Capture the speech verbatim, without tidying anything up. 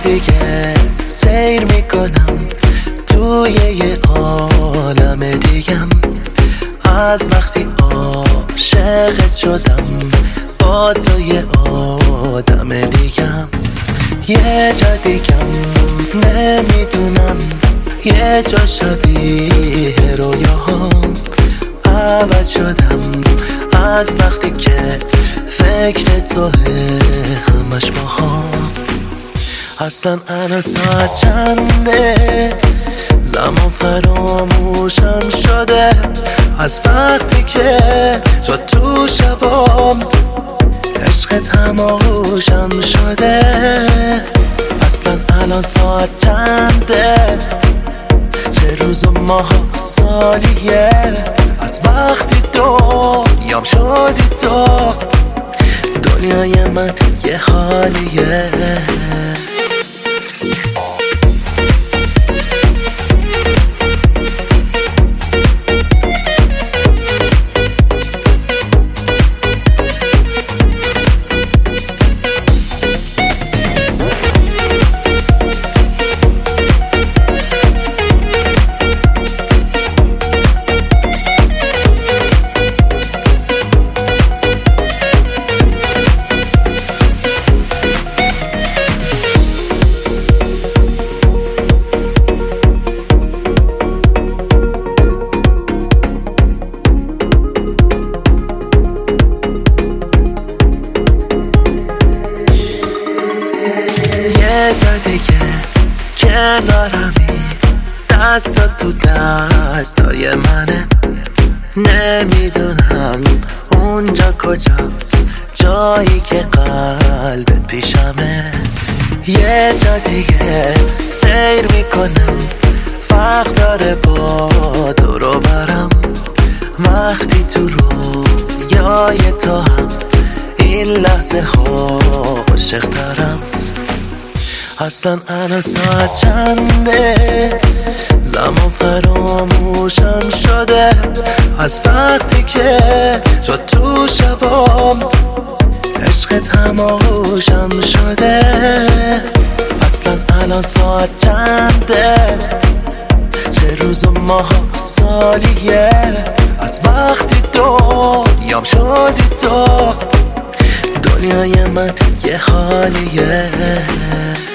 دیگه سیر میکنم توی یه عالم دیگم. از وقتی عاشقت شدم با تو یه آدم دیگم. یه جا دیگم نمیدونم، یه جا شبیه رویاهام. عوض شدم از وقتی که فکر توه همش باهام. اصلا الان ساعت چنده؟ زمان فراموشم شده از وقتی که تو تو شبام عشقت هم آغوشم شده. اصلا الان ساعت چنده؟ چه روز و ماه و سالیه از وقتی دنیام شدی تو. دنیای من یه حالیه. یه جا دیگه کنارمی، دستا تو دستای منه. نمیدونم اونجا کجاست، جایی که قلبت پیشمه. یه جا دیگه سیر میکنم، فرق داره با دورو برم. وقتی تو رویای تو هم این لحظه عاشق دارم. اصلا الان ساعت چنده؟ زمان فراموشم شده از وقتی که تو تو شبام عشقت هم آغوشم شده. اصلا الان ساعت چنده؟ چه روز و ماه و سالیه از وقتی دنیام شدی تو. دنیای من یه حالیه.